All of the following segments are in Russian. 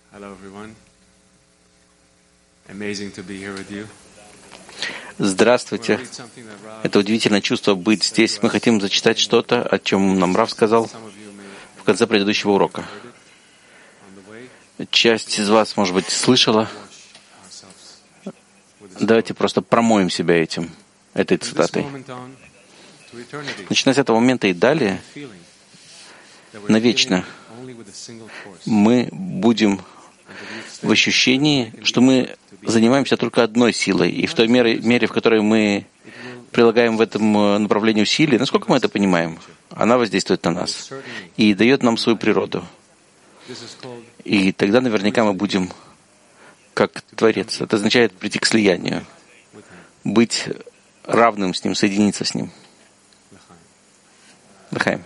Hello, everyone. Amazing to be here with you. Здравствуйте. Это удивительное чувство быть здесь. Мы хотим зачитать что-то, о чем нам Рав сказал в конце предыдущего урока. Часть из вас, может быть, слышала. Давайте просто промоем себя этой цитатой. Начиная с этого момента и далее, навечно, мы будем в ощущении, что мы занимаемся только одной силой, и в той мере, в которой мы прилагаем в этом направлении усилия, насколько мы это понимаем, она воздействует на нас и дает нам свою природу. И тогда наверняка мы будем как Творец. Это означает прийти к слиянию, быть равным с Ним, соединиться с Ним. Лахаим.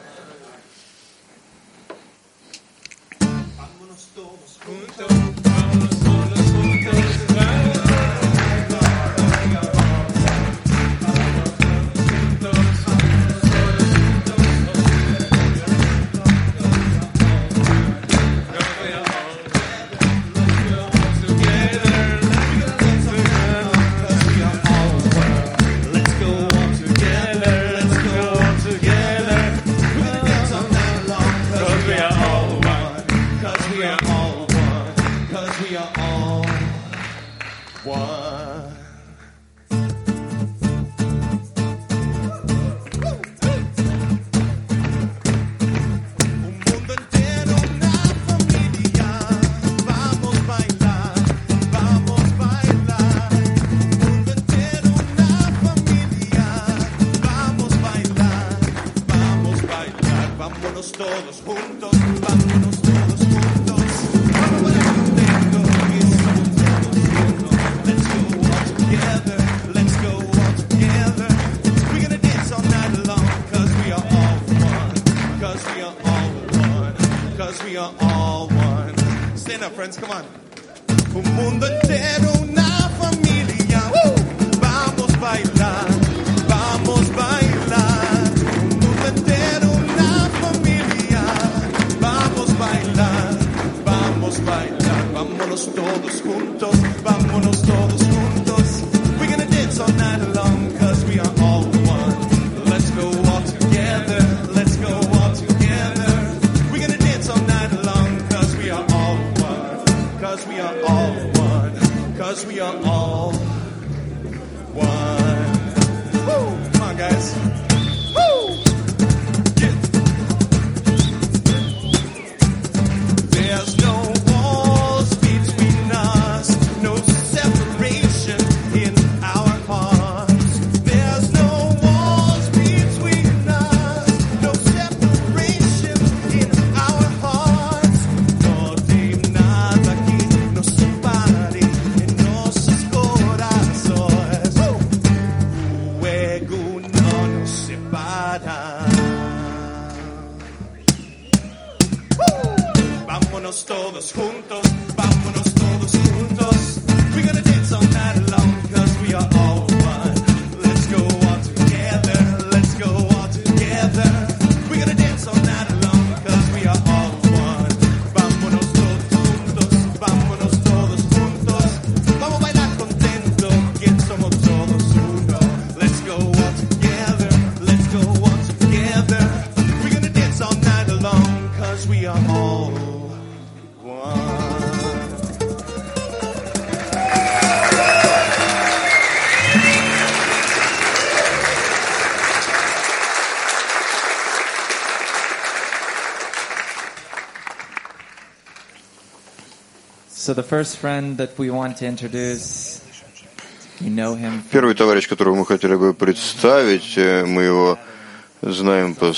Первый товарищ, которого мы хотели бы представить, мы его знаем по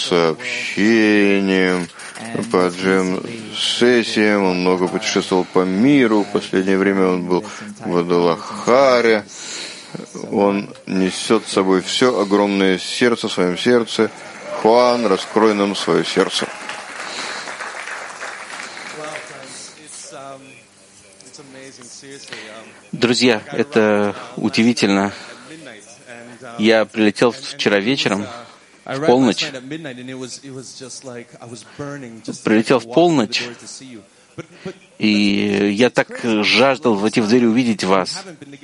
сообщениям, по джем-сессиям, он много путешествовал по миру, в последнее время он был в Гвадалахаре, он несет с собой все огромное сердце в своем сердце. Хуан, раскрой нам свое сердце. Друзья, это удивительно. Я прилетел вчера вечером, в полночь. Прилетел в полночь, И я так жаждал войти в дверь и увидеть вас.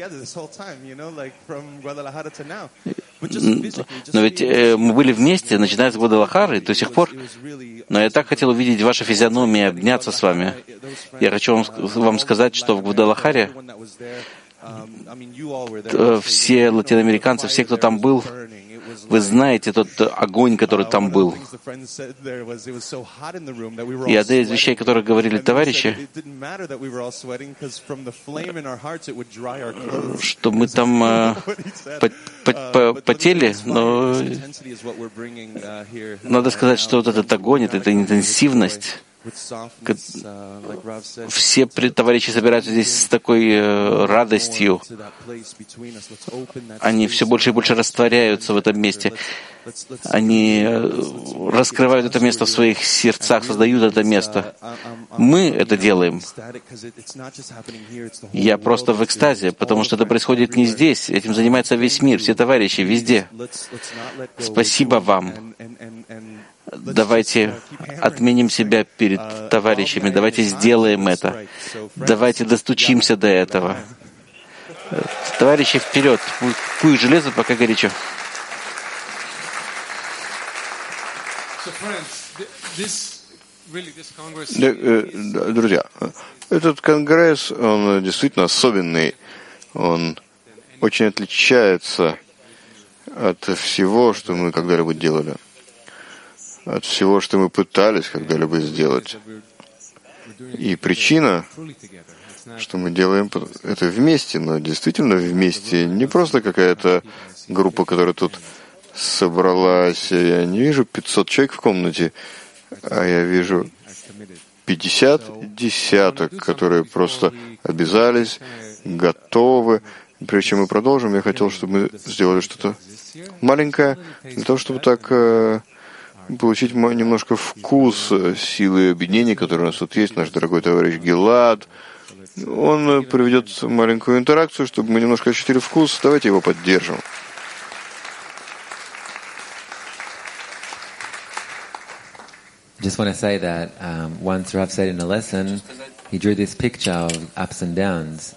Но ведь мы были вместе, начиная с Гвадалахары, до сих пор. Но я так хотел увидеть ваши физиономии, обняться с вами. Я хочу вам сказать, что в Гвадалахаре все латиноамериканцы, все, кто там был, вы знаете тот огонь, который там был. И одна из вещей, о которых говорили товарищи, что мы там потели, но надо сказать, что вот этот огонь, эта интенсивность, все товарищи собираются здесь с такой радостью. Они все больше и больше растворяются в этом месте. Они раскрывают это место в своих сердцах, создают это место. Мы это делаем. Я просто в экстазе, потому что это происходит не здесь. Этим занимается весь мир, все товарищи, везде. Спасибо вам. Давайте отменим себя перед товарищами, давайте сделаем это, давайте достучимся до этого. Товарищи, вперед! Куй железо, пока горячо. Друзья, этот конгресс, он действительно особенный, он очень отличается от всего, что мы когда-либо делали. От всего, что мы пытались когда-либо сделать. И причина, что мы делаем это вместе, но действительно вместе, не просто какая-то группа, которая тут собралась. Я не вижу 500 человек в комнате, а я вижу 50 десяток, которые просто обязались, готовы. Прежде чем мы продолжим, я хотел, чтобы мы сделали что-то маленькое, для того, чтобы так получить немножко вкус силы объединения, который у нас тут есть, наш дорогой товарищ Гилад. Он проведет маленькую интеракцию, чтобы мы немножко ощутили вкус. Давайте его поддержим. Just want to say that once Rav said in a lesson, he drew this picture of ups and downs.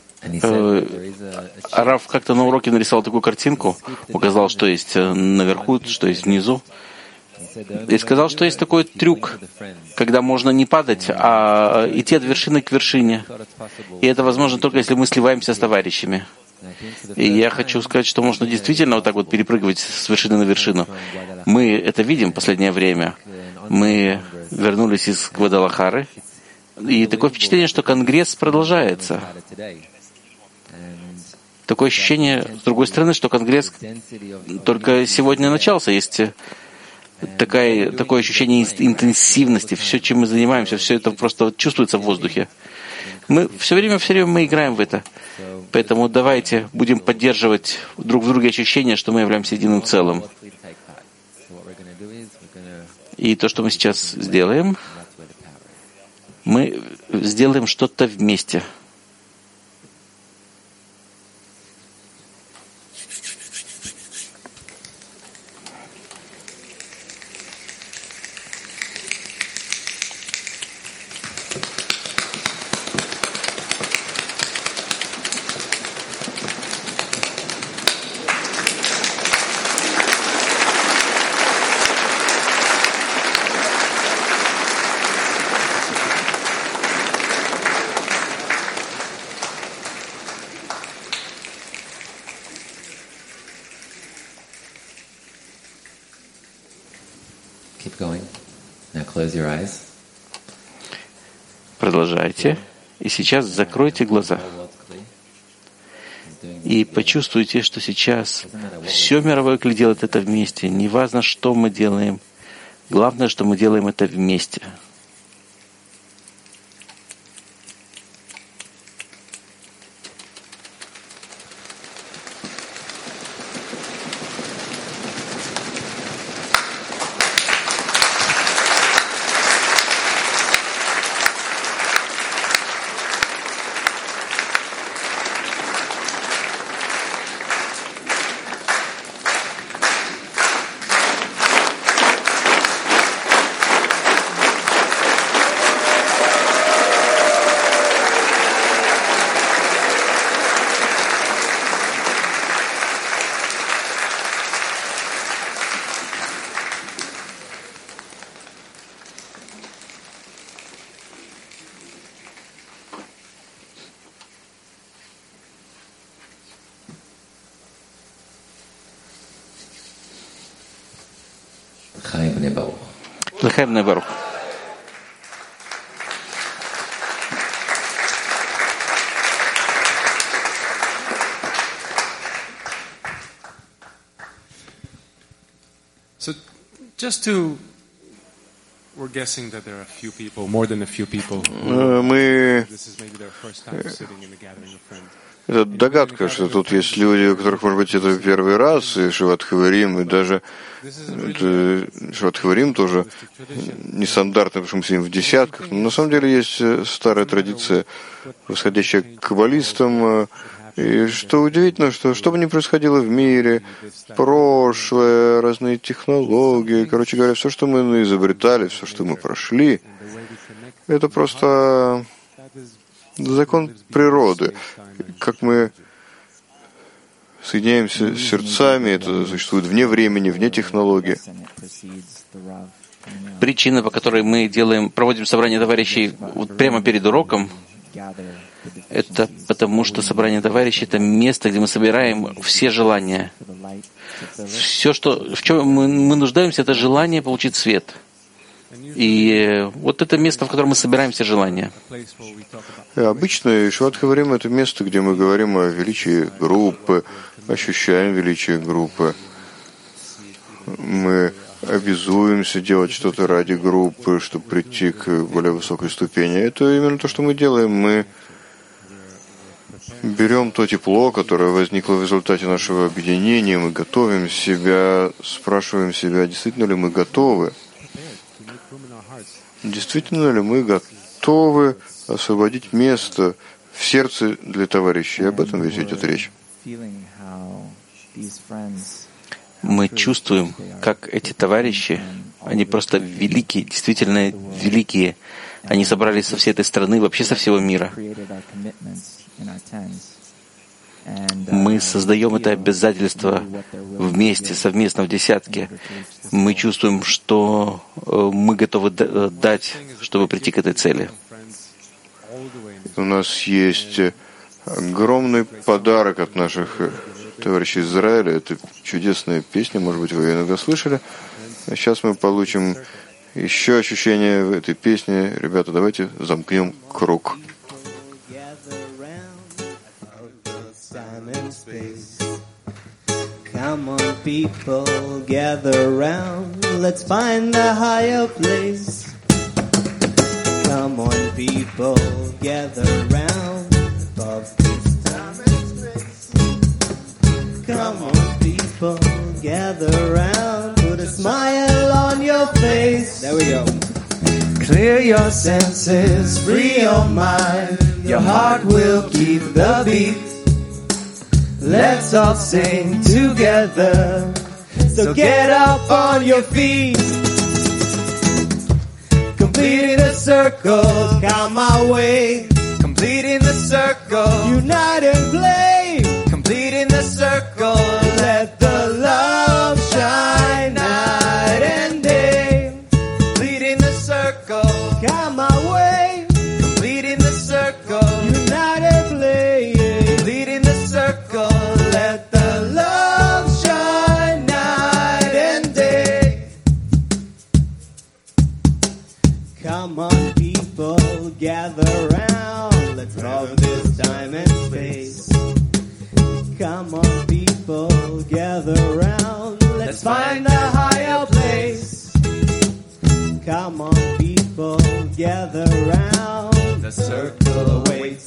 Рав как-то на уроке нарисовал такую картинку, указал, что есть наверху, что есть внизу. И сказал, что есть такой трюк, когда можно не падать, а идти от вершины к вершине. И это возможно только если мы сливаемся с товарищами. И я хочу сказать, что можно действительно вот так вот перепрыгивать с вершины на вершину. Мы это видим в последнее время. Мы вернулись из Гвадалахары, и такое впечатление, что Конгресс продолжается. Такое ощущение, с другой стороны, что Конгресс только сегодня начался. Есть такое ощущение интенсивности. Все, чем мы занимаемся, все это просто чувствуется в воздухе. Мы все время мы играем в это. Поэтому давайте будем поддерживать друг в друге ощущение, что мы являемся единым целым. И то, что мы сейчас сделаем, мы сделаем что-то вместе. Продолжайте. И сейчас закройте глаза. И почувствуйте, что сейчас все мировое клей делает это вместе. Неважно, что мы делаем. Главное, что мы делаем это вместе. Chaim Bnei Baruch. L'chaim Bnei Baruch. So, just to, we're guessing that there are a few people, more than a few people. This is maybe their first time sitting in a gathering of friends. Это догадка, что тут есть люди, у которых, может быть, это первый раз, и Шиват Хаварим, и даже Шиват Хаварим тоже нестандартный, потому что мы сидим в десятках. Но на самом деле есть старая традиция, восходящая к каббалистам. И что удивительно, что бы ни происходило в мире, прошлое, разные технологии, короче говоря, все, что мы изобретали, все, что мы прошли, это просто закон природы. Как мы соединяемся с сердцами, это существует вне времени, вне технологии. Причина, по которой мы проводим собрание товарищей вот прямо перед уроком, это потому, что собрание товарищей — это место, где мы собираем все желания. Все, в чем мы нуждаемся, это желание получить свет. И вот это место, в котором мы собираем все желания. Обычно Шиват Хаварим — это место, где мы говорим о величии группы, ощущаем величие группы. Мы обязуемся делать что-то ради группы, чтобы прийти к более высокой ступени. Это именно то, что мы делаем. Мы берем то тепло, которое возникло в результате нашего объединения, мы готовим себя, спрашиваем себя, действительно ли мы готовы. Действительно ли мы готовы освободить место в сердце для товарищей? Об этом ведь идет речь. Мы чувствуем, как эти товарищи, они просто великие, действительно великие. Они собрались со всей этой страны, вообще со всего мира. Мы создаем это обязательство вместе, совместно в десятке. Мы чувствуем, что мы готовы дать, чтобы прийти к этой цели. У нас есть огромный подарок от наших товарищей из Израиля. Это чудесная песня, может быть, вы ее иногда слышали. А сейчас мы получим еще ощущение в этой песне. Ребята, давайте замкнем круг. Come on, people, gather round. Let's find a higher place. Come on, people, gather round above this time and space. Come on, people, gather round. Put a smile on your face. There we go. Clear your senses, free your mind. Your heart will keep the beat. Let's all sing together. So get up on your feet. Completing the circle, come my way. Completing the circle, unite and play. Completing the circle, let the love shine night and day. Completing the circle, come my way. Completing the circle, unite and play. Completing the circle, let the love shine night and day. Come on, people, gather round. Let's love this time and space. Come on, people, gather round. Let's find a higher place. Come on, people, gather round. The circle awaits.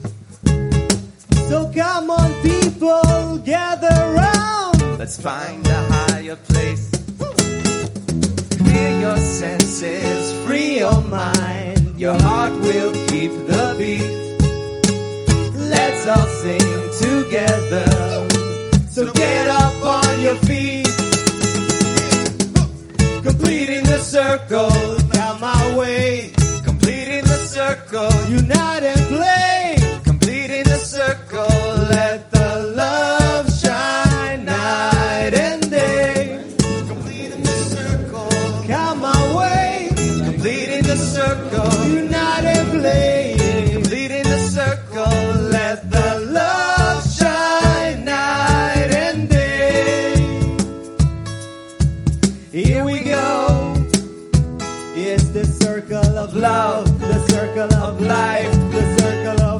So come on, people, gather round. Let's find a higher place. Clear your senses, free your mind. Your heart will keep the beat. Let's all sing together. So get up on your feet. Completing the circle, come my way. Completing the circle, unite and play. Completing the circle, let the love shine night and day. Completing the circle, come my way. Completing the circle, unite and play. Completing the circle, let the love shine night and day. Here we go.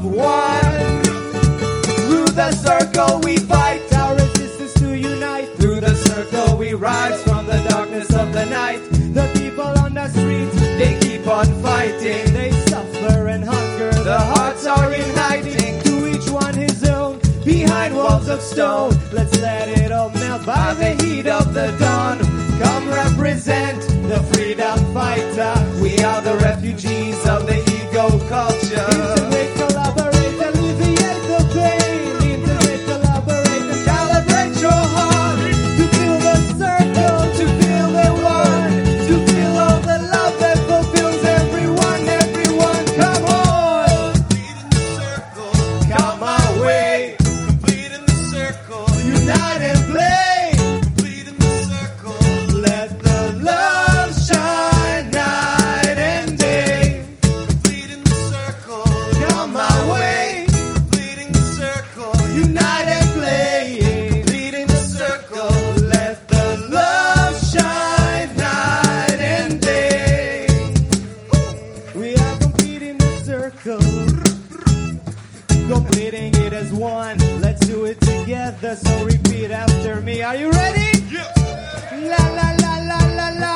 one. Through the circle we fight, our resistance to unite. Through the circle we rise from the darkness of the night. The people on the streets, they keep on fighting. They suffer and hunger, the hearts are uniting. To each one his own, behind walls of stone. Let's let it all melt by the heat of the dawn. Come represent the freedom fighter. We are the refugees of the ego culture. Integrate, collaborate, alleviate the pain. Integrate, collaborate, and calibrate your heart. To feel the circle, to feel the one. To feel all the love that fulfills everyone, everyone. Come on! Complete in the circle. Come our way. Complete in the circle. Unite and play. Complete in the circle. Let the love shine night and day. Complete in the circle. Come my way. Completing the circle. Unite and play. Completing the circle. Let the love shine night and day. We are completing the circle. Completing it as one. Let's do it together. So repeat after me. Are you ready? La la la la la la.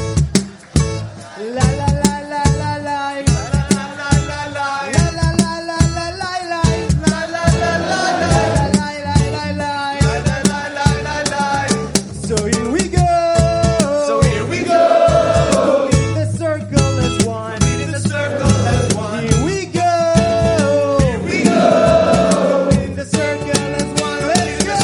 La la la la la la. La la la la la. La la la la la la la. La la la la la. La la la la. So here we go. So here we go. In the circle as one. In the circle as one. Here we go. Here we go. In the circle as one. Let's go.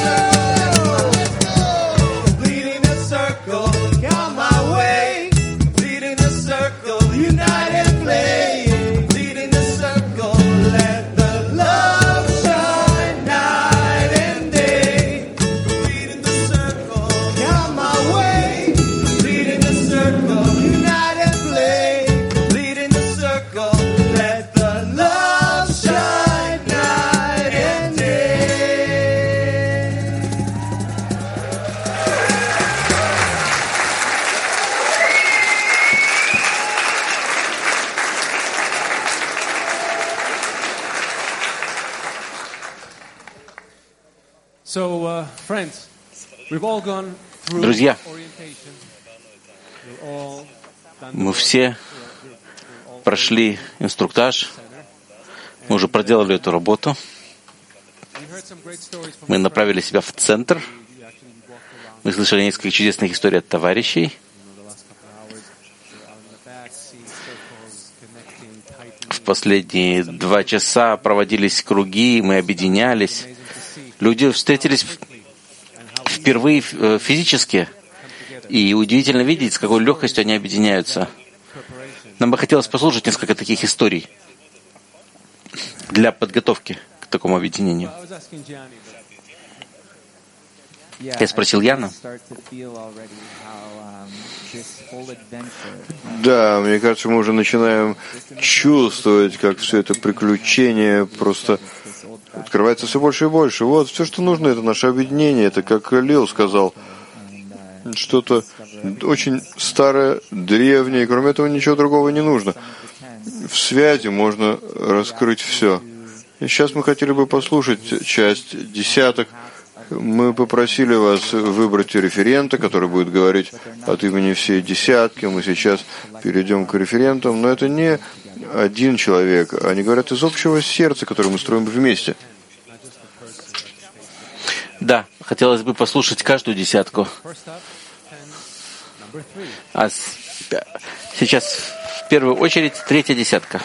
Completing the circle. Come my way. Completing the circle. Unite and play. Completing the circle. Let the love shine night and day. Completing the circle. Come my way. Completing the circle. Unite and play. Completing the circle. Let the love shine night and day. So, friends, we've all gone through Друзья, orientation. We've all done мы все прошли инструктаж, мы уже проделали эту работу, we heard some great stories from мы направили себя в центр, we actually walked around мы слышали несколько чудесных историй от товарищей. the last couple of hours. We're out in the back, seeing circles, connecting, tightening. В последние 2 часа проводились круги, мы объединялись. Amazing to see Люди встретились впервые физически, и удивительно видеть, с какой легкостью они объединяются. Нам бы хотелось послушать несколько таких историй для подготовки к такому объединению. I was asking Gianni, Я спросил Яна. Да, мне кажется, мы уже начинаем чувствовать, как все это приключение просто открывается все больше и больше. Вот, все, что нужно, это наше объединение. Это, как Лил сказал, что-то очень старое, древнее, и кроме этого ничего другого не нужно. В связи можно раскрыть все. И сейчас мы хотели бы послушать часть десяток. Мы попросили вас выбрать референта, который будет говорить от имени всей десятки. Мы сейчас перейдем к референтам, но это не один человек. Они говорят из общего сердца, которое мы строим вместе. Да, хотелось бы послушать каждую десятку. А сейчас в первую очередь 3-я десятка.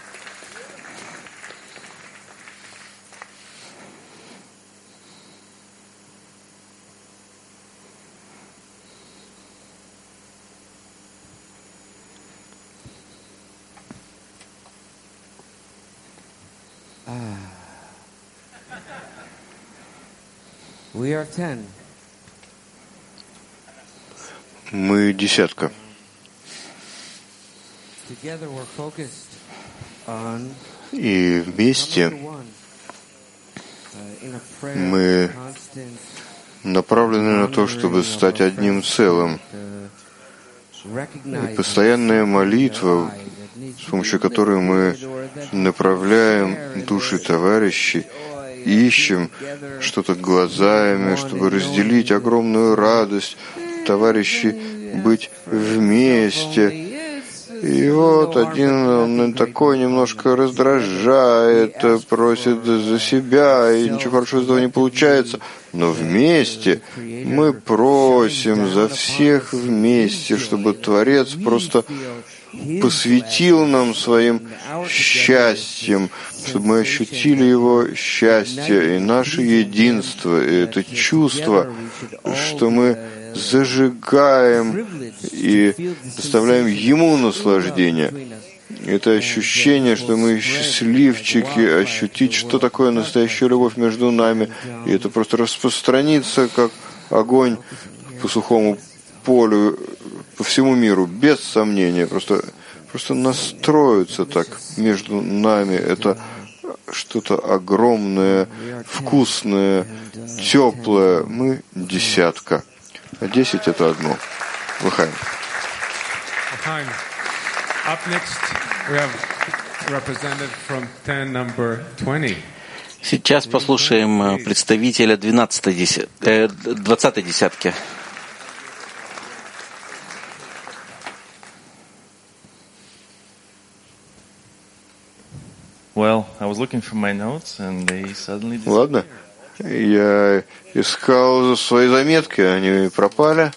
We are 10. Мы десятка. Together we're focused on И вместе мы направлены на то, чтобы стать одним целым. И постоянная молитва с помощью которой мы направляем души товарищей, ищем что-то глазами, чтобы разделить огромную радость товарищей, быть вместе. И вот один, он такой немножко раздражает, просит за себя, и ничего хорошего из этого не получается. Но вместе мы просим за всех вместе, чтобы Творец просто посвятил нам своим счастьем, чтобы мы ощутили его счастье и наше единство, и это чувство, что мы зажигаем и доставляем ему наслаждение. Это ощущение, что мы счастливчики, ощутить, что такое настоящая любовь между нами, и это просто распространится, как огонь по сухому полю, по всему миру, без сомнения, просто настроиться так между нами. Это что-то огромное, вкусное, теплое. Мы десятка, а 10 — это одно. Лахаим. Up next, we have representative from 10, number 20. Сейчас послушаем представителя 20-й десятки. Well, I was looking for my notes, and they suddenly disappeared. Ладно, я искал свои заметки, они пропали.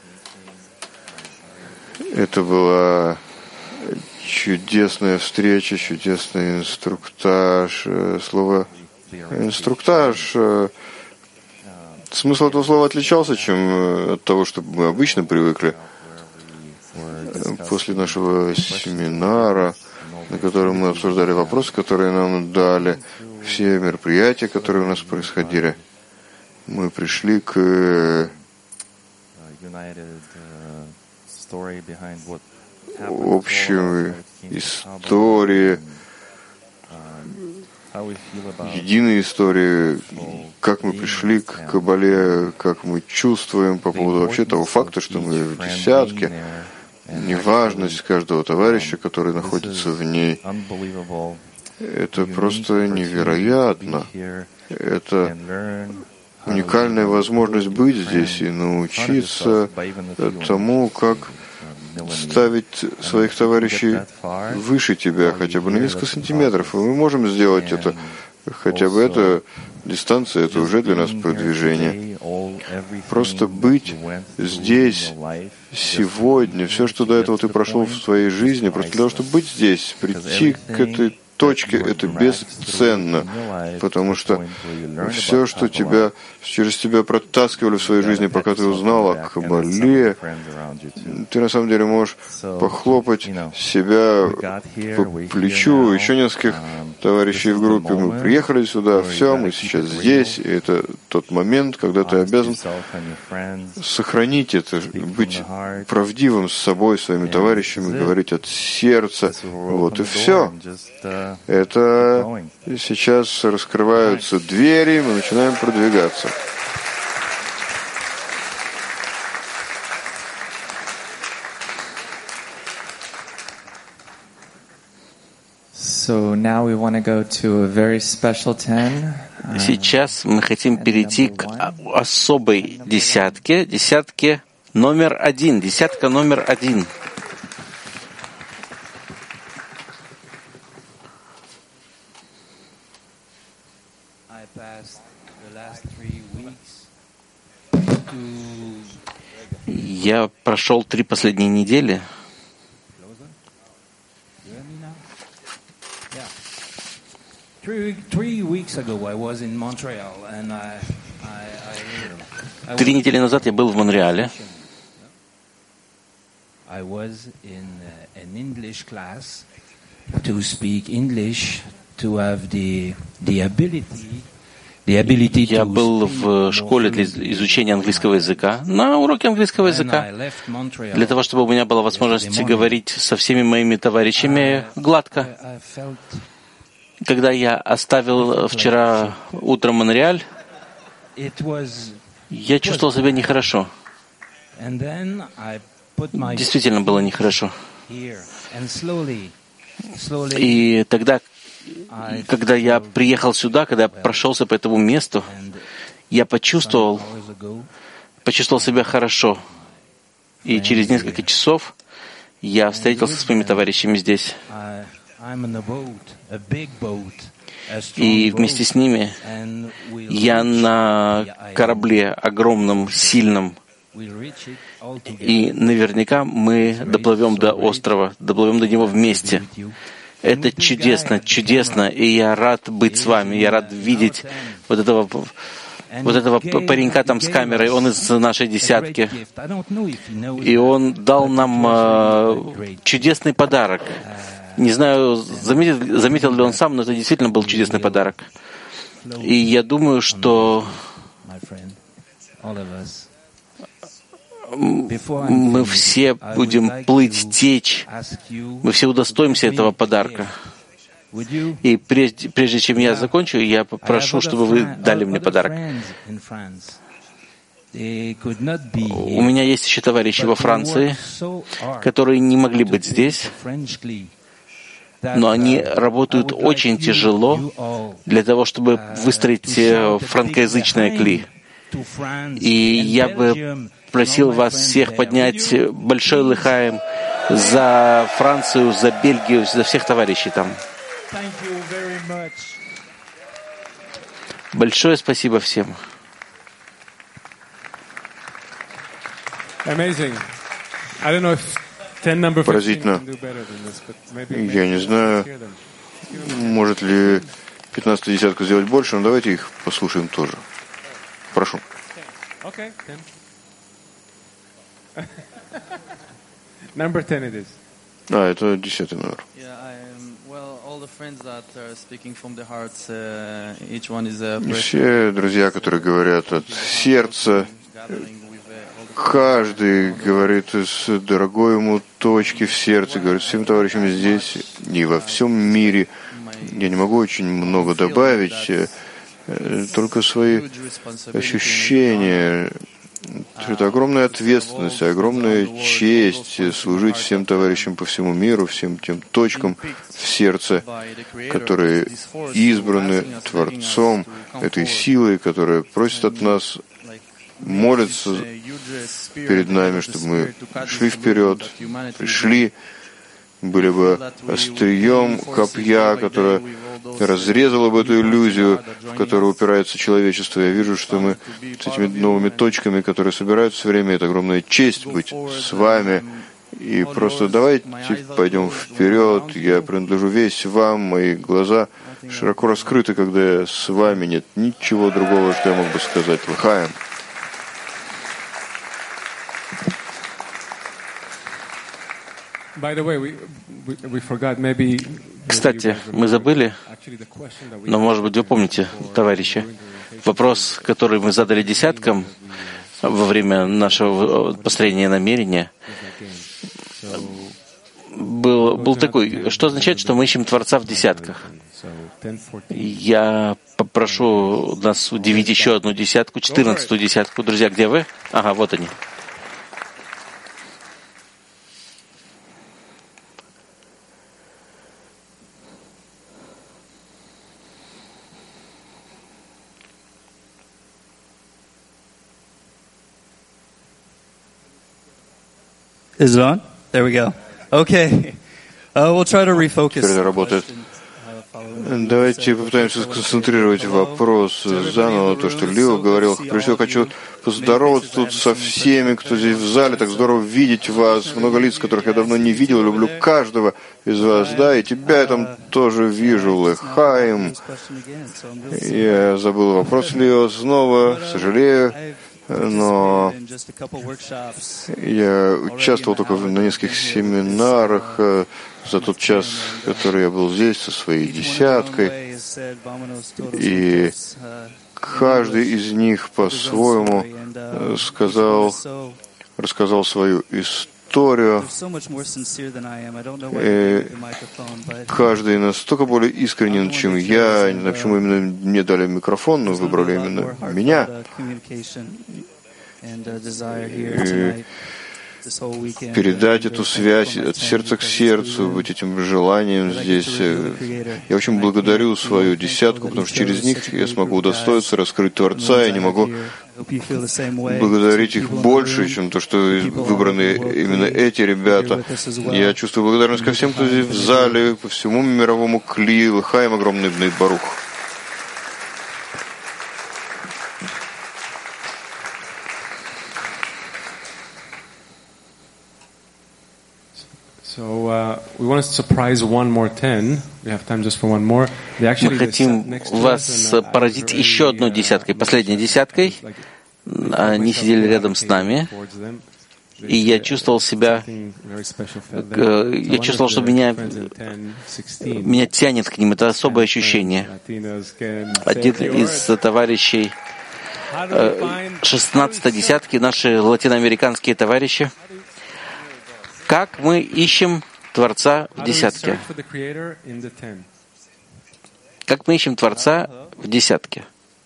Это была чудесная встреча, чудесный инструктаж. Слово инструктаж, смысл этого слова отличался, чем от того, что мы обычно привыкли. После нашего семинара, на котором мы обсуждали вопросы, которые нам дали, все мероприятия, которые у нас происходили, мы пришли к общей истории, единой истории, как мы пришли к Кабале, как мы чувствуем по поводу вообще того факта, что мы в десятке, неважность каждого товарища, который находится в ней. Это просто невероятно. Это уникальная возможность быть здесь и научиться тому, как ставить своих товарищей выше тебя, хотя бы на несколько сантиметров. И мы можем сделать это. Хотя бы эта дистанция, это уже для нас продвижение. Просто быть здесь сегодня, все, что до этого ты прошел в своей жизни, просто для того, чтобы быть здесь, прийти к этой точке, это бесценно, потому что все, что через тебя протаскивали в своей жизни, пока ты узнал о Кабале, ты на самом деле можешь похлопать себя по плечу. Еще нескольких товарищей в группе. Мы приехали сюда, все, мы сейчас здесь, и это тот момент, когда ты обязан сохранить это, быть правдивым с собой, своими товарищами, говорить от сердца. Вот и все. Это сейчас раскрываются двери, мы начинаем продвигаться. Сейчас мы хотим перейти к особой десятке номер 1, десятка номер 1. Я прошел 3 последние недели. Три недели назад я был в Монреале. Я был в школе для изучения английского языка, на уроке английского языка, для того, чтобы у меня была возможность говорить со всеми моими товарищами гладко. Когда я оставил вчера утром Монреаль, я чувствовал себя нехорошо. Действительно было нехорошо. И тогда, когда я приехал сюда, когда я прошелся по этому месту, я почувствовал себя хорошо. И через несколько часов я встретился с моими товарищами здесь. И вместе с ними я на корабле огромном, сильном. И наверняка мы доплывем до острова, доплывем до него вместе. Это чудесно, чудесно, и я рад быть с вами, я рад видеть вот этого паренька там с камерой, он из нашей десятки. И он дал нам чудесный подарок. Не знаю, заметил ли он сам, но это действительно был чудесный подарок. И я думаю, что мы все будем плыть, течь, мы все удостоимся этого подарка. И прежде чем я закончу, я попрошу, чтобы вы дали мне подарок. У меня есть еще товарищи во Франции, которые не могли быть здесь, но они работают очень тяжело для того, чтобы выстроить франкоязычное кли. И я бы просил вас всех поднять большой лыхаем за Францию, за Бельгию, за всех товарищей там. Большое спасибо всем. Поразительно. Я не знаю, может ли 15-я десятка сделать больше, но давайте их послушаем тоже. Прошу. Number 10 it is. Это 10-й номер. Все друзья, которые говорят от сердца, каждый говорит с дорогой ему точки в сердце, говорит всем товарищам здесь и во всем мире. Я не могу очень много добавить, только свои ощущения. Это огромная ответственность, огромная честь служить всем товарищам по всему миру, всем тем точкам в сердце, которые избраны Творцом, этой силой, которая просит от нас, молится перед нами, чтобы мы шли вперед, пришли, были бы острием копья, которое разрезало бы эту иллюзию, в которую упирается человечество. Я вижу, что мы с этими новыми точками, которые собираются все время, это огромная честь быть с вами. И просто давайте пойдем вперед. Я принадлежу весь вам, мои глаза широко раскрыты, когда я с вами. Нет ничего другого, что я мог бы сказать. Лыхаем. Кстати, мы забыли, но, может быть, вы помните, товарищи, вопрос, который мы задали десяткам во время нашего построения намерения, был такой: что означает, что мы ищем Творца в десятках? Я попрошу нас удивить еще одну десятку, 14-ю десятку. Друзья, где вы? Ага, вот они. Is it on? There we go. Okay. We'll try to refocus. Теперь это работает. Давайте попытаемся сконцентрировать вопрос заново, то, что Лио говорил. Прежде всего, хочу поздороваться тут со всеми, кто здесь в зале. Так здорово видеть вас. Много лиц, которых я давно не видел. Люблю каждого из вас. Да, и тебя я там тоже вижу. Лыхаем. Я забыл вопрос, Лио, снова. Сожалею. Но я участвовал только на нескольких семинарах за тот час, который я был здесь со своей десяткой. И каждый из них по-своему рассказал свою историю. И каждый настолько более искренен, чем я. Не знаю, почему именно мне дали микрофон, но выбрали именно меня. И передать эту связь от сердца к сердцу, быть этим желанием здесь. Я очень благодарю свою десятку, потому что через них я смогу удостоиться раскрыть Творца. Я не могу благодарить их больше, чем то, что выбраны именно эти ребята. Я чувствую благодарность ко всем, кто здесь в зале, по всему мировому кли. Лахаим огромный Бней Барух. Мы хотим вас поразить еще одной десяткой, последней десяткой. Они сидели рядом с нами, и я чувствовал себя, что меня тянет к ним. Это особое ощущение. Один из товарищей 16-й десятки, наши латиноамериканские товарищи. Как мы ищем Творца в десятке? Как мы ищем Творца в десятке?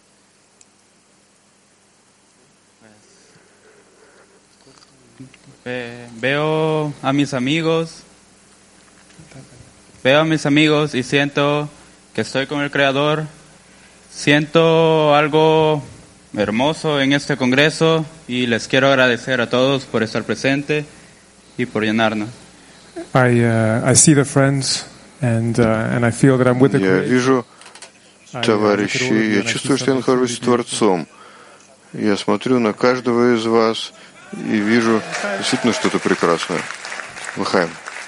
Veo a mis amigos y siento que estoy con el Creador. Siento algo hermoso en este congreso y les quiero agradecer a todos por estar presentes y por llenarnos. I see the friends and I feel that I'm with the Я вижу товарищей, я чувствую, что я нахожусь с Творцом. Я смотрю на каждого из вас и вижу действительно что-то прекрасное. Лахаим.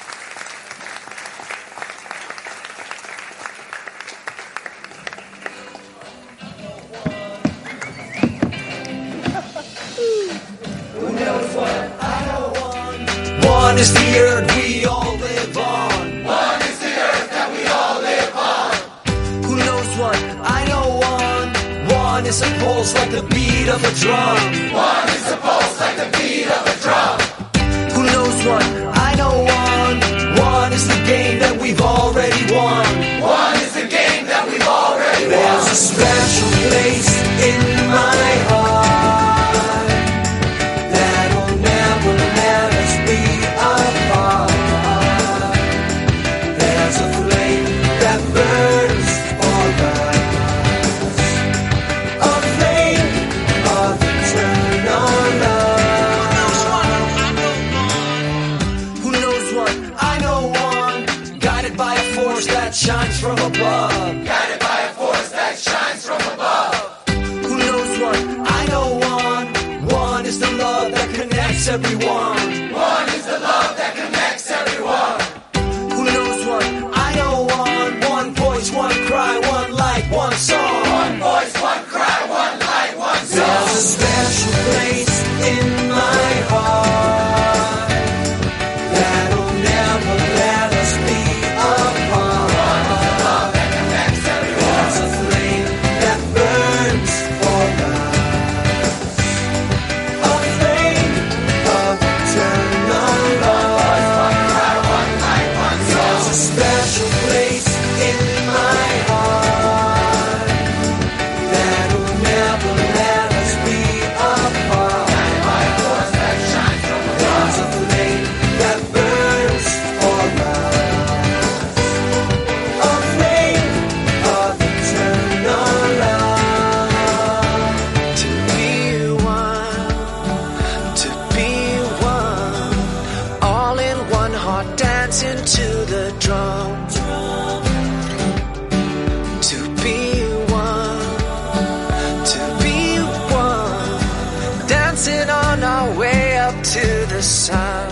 One is the earth we all live on. One is the earth that we all live on. Who knows one? I know one. One is a pulse like the beat of a drum. One is a pulse like the beat of a drum. Who knows one? I know one. One is the game that we've already won. One is the game that we've already won. There's a special place in my heart that'll never let us be apart. There's a flame that burns for us, a flame of eternal love. Who knows one? I know one. Guided by a force that shines from above. Guided by a force that shines from above. Who knows one? I know one. One is the love that connects everyone. One is the love that connects everyone. Who knows one? I know one. One voice, one cry, one light, one song. One voice, one cry, one light, one song. There's a special place in my heart that'll never let us be apart. One is the love that connects everyone. There's a flame that burns for us, a flame of eternal love. There's a special place in my heart that'll never let us be apart. There's a flame that burns for us, a flame of eternal love. To be one, all in one heart dancing to the drum. To be one, dancing on our way up to the sun.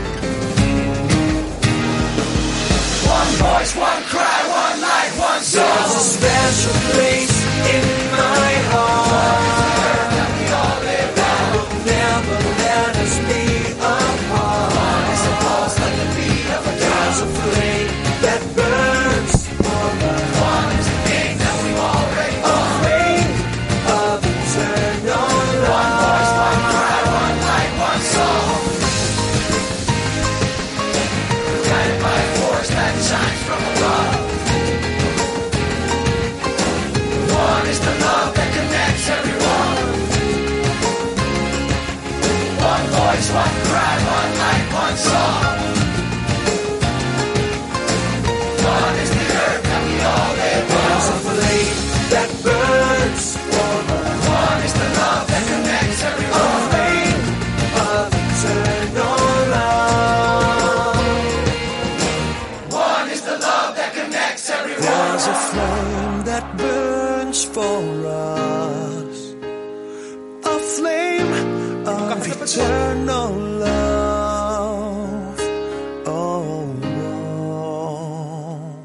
One voice, one cry, one light, one song. There's a special place in my heart that'll never let us be apart. There's a flame that burns for us. One is the game that we've already won. A flame of eternal love. One voice, one cry, one light, one song. Guided by a force that shines from above. One is the love that connects everyone. One voice, one cry, one that burns for us, a flame of eternal love. Oh, oh.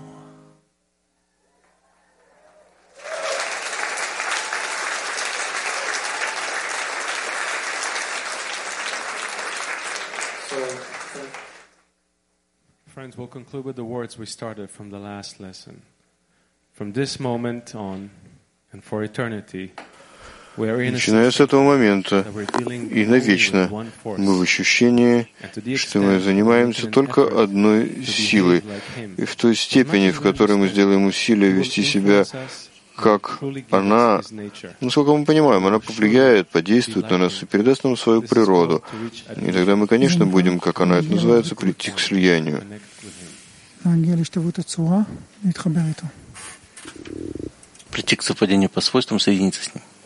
Friends, we'll conclude with the words we started from the last lesson. From this moment on and for eternity, начиная с этого момента и навечно, мы в ощущении, что мы занимаемся только одной силой, и в той степени, в которой мы сделаем усилия вести себя как она, насколько мы понимаем, она повлияет, подействует на нас и передаст нам свою природу. И тогда мы, конечно, будем, как она это называется, прийти к слиянию. Прийти к совпадению по свойствам, соединиться с ним.